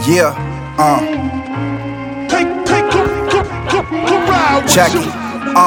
Yeah, check it.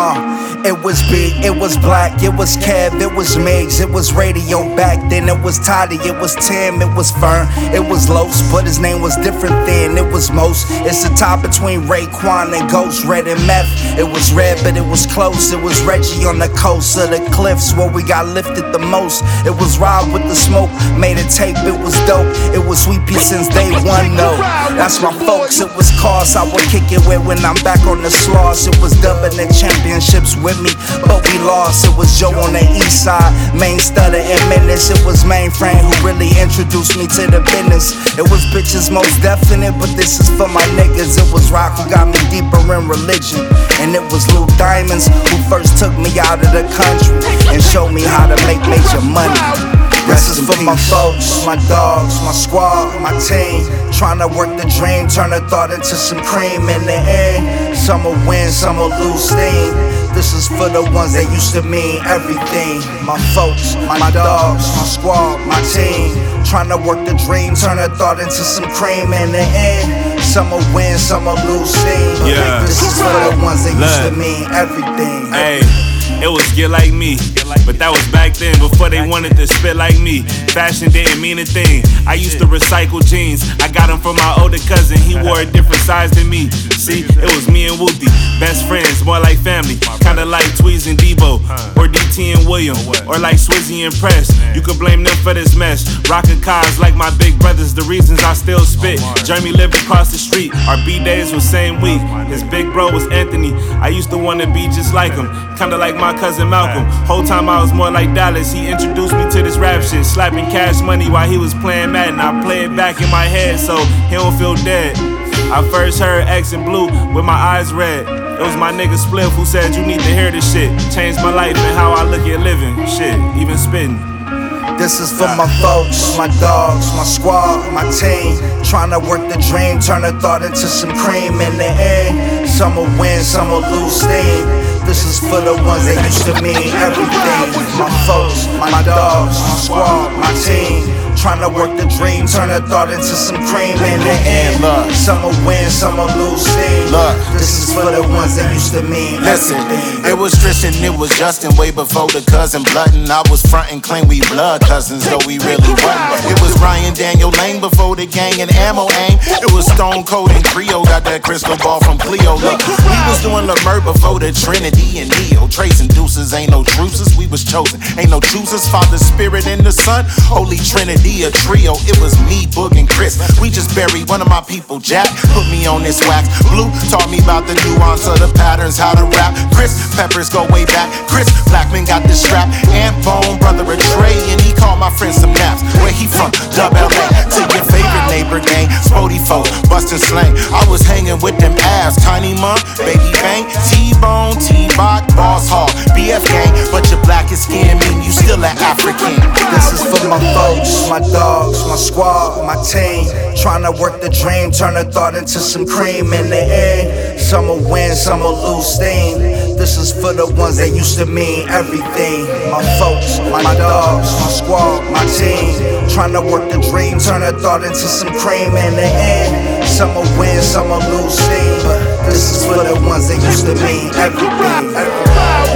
It was big, it was black, it was Kev, it was Migs, it was radio back then. It was Toddy, it was Tim, it was Fern, it was Los, but his name was different then. It was Most. It's the tie between Raekwon and Ghost, Red and Meth. It was red, but it was close. It was Reggie on the coast of the cliffs where we got lifted the most. It was Rob with the smoke, made a tape, it was dope. It was Sweet Pea since day one, no. That's my folks, it was cars I would kick it with when I'm back on the sloss. It was dubbing the championships with me, but we lost. It was Joe on the east side, main stutter and menace. It was Mainframe who really introduced me to the business. It was bitches most definite, but this is for my niggas. It was Rock who got me deeper in religion, and it was Lou Diamonds who first took me out of the country and showed me how to make major money. This is for my folks, my dogs, my squad, my team. Tryna work the dream, turn a thought into some cream in the end. Some will win, some will lose steam. This is for the ones that used to mean everything. My folks, my dogs, my squad, my team. Tryna work the dream, turn a thought into some cream in the end. Some will win, some will lose steam. Yeah. This is for the ones that used to mean everything. Hey, it was get like me, but that was back then before they wanted to spit like me. Fashion didn't mean a thing. I used to recycle jeans. I got them from my older cousin. He wore a different size than me. See, it was me and Wooty, best friends, more like family. Kinda like Tweez and Debo, or DT and William, or like Swizzy and Press. You could blame them for this mess. Rockin' cars like my big brothers, the reasons I still spit. Jeremy lived across the street. Our B-days was same week. His big bro was Anthony. I used to wanna be just like him, kinda like my cousin Malcolm. Whole time I was more like Dallas. He introduced me to this rap shit, slapping Cash Money while he was playing Madden. I play it back in my head so he don't feel dead. I first heard X and Blue with my eyes red. It was my nigga Spliff who said you need to hear this shit. Changed my life and how I look at living. Shit, even spitting. This is for my folks, my dogs, my squad, my team. Tryna work the dream, turn a thought into some cream in the end. Some will win, some will lose steam. This is for the ones that used to mean everything. My folks, my dogs, my squad, my team. Tryna work the dream, turn a thought into some cream in the end. Some will win, some will lose steam. This is for the ones that used to mean everything. It was Tristan, it was Justin, way before the cousin Blootin'. I was frontin', claim we blood cousins, though we really wasn't. It was Ryan Daniel Lane before the gang and ammo aim. It was Stone Cold and Creole, got that crystal ball from Cleo. Look, we was doing Lemur before the Trinity and Neo. Tracing deuces, ain't no truces, we was chosen. Ain't no choosers, Father, Spirit, and the Son. Holy Trinity, a trio. It was me, Boog, and Chris. We just buried one of my people, Jack. Put me on this wax. Blue taught me about the nuance of the patterns, how to rap. Chris Peppers go way back. Chris Blackman got the strap. And Bone, brother of Trey, and he called my friend some naps. Where he from? Dub LA. To your favorite neighbor gang, Spody folk, bustin' slang. I was hanging with them abs, Tiny Mom, Baby Bang, T-Bone, T-Rock, Boss Hall, BF gang. But your blackest skin mean you still an African. This is for my folks, my dogs, my squad, my team. Tryna work the dream, turn a thought into some cream in the end. Some will win, some will lose steam. This is for the ones that used to mean everything. My folks, my dogs, my squad, my team. Tryna work the dream, turn a thought into some cream in the end. Some will win, some will lose steam. This is for the ones that used to mean everything.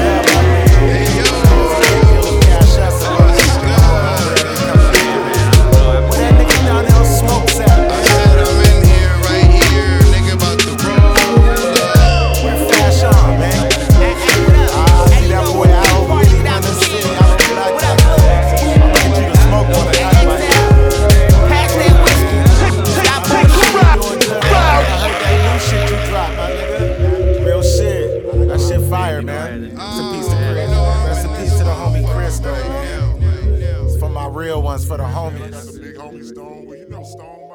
Man. Rest in peace to Chris. Rest in peace to the homie Chris, though, man. It's for my real ones, for the homies. Big homie Stone, well, you know Stone.